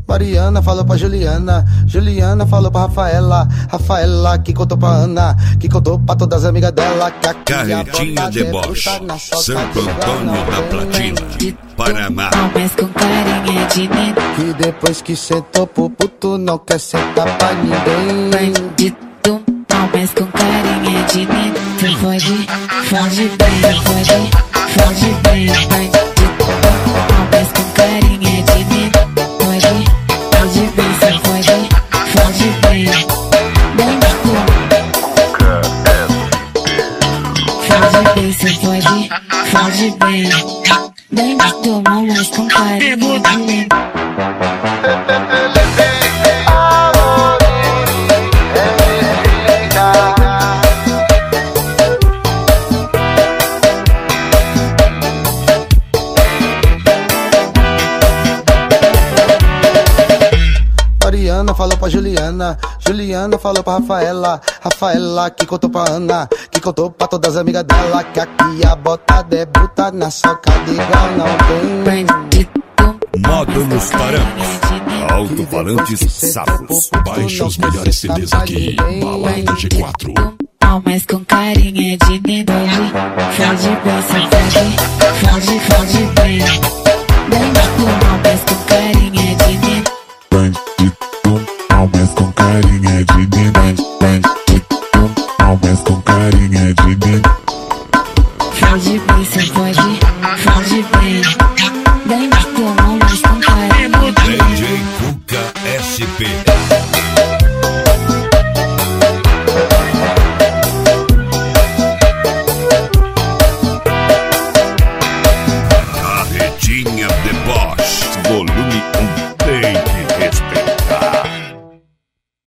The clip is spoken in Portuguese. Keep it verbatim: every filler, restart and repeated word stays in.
Mariana falou pra Juliana, Juliana falou pra Rafaela, Rafaela que contou pra Ana, que contou pra todas as amigas dela. Que aqui Carretinha Deboche, Santo Antônio da Platina, Paraná. Mas com carinha de menino. Que depois que sentou pro puto não quer sentar pra ninguém. Bandido, mas com carinha de menino. Você fode, fode bem, fode, fode bem. Bandido, mas com carinha de menino. Fode bem, cê fode, fode bem. Bandido, fode bem, cê fode, fode bem. Bandido, mas com carinha de menino. Mariana falou pra Juliana, Juliana falou pra Rafaela, Rafaela que contou pra Ana, que contou pra todas as amigas dela. Que aqui a botada é bruta, na socada igual não tem. Modo nos parâmetros, alto-falantes safos. Baixe os melhores C Ds aqui, Balada G quatro. Mas com carinha de menino. Fode bem, cê fode, fode, fode bem. Bandido, mas com carinha de menino. Mas com carinha de menino, bandido, mas com carinha de menino. Fode bem, cê fode, fode bem. Bandido, mas com carinha de menino. D J Cuca S P. Carretinha Deboche, volume um.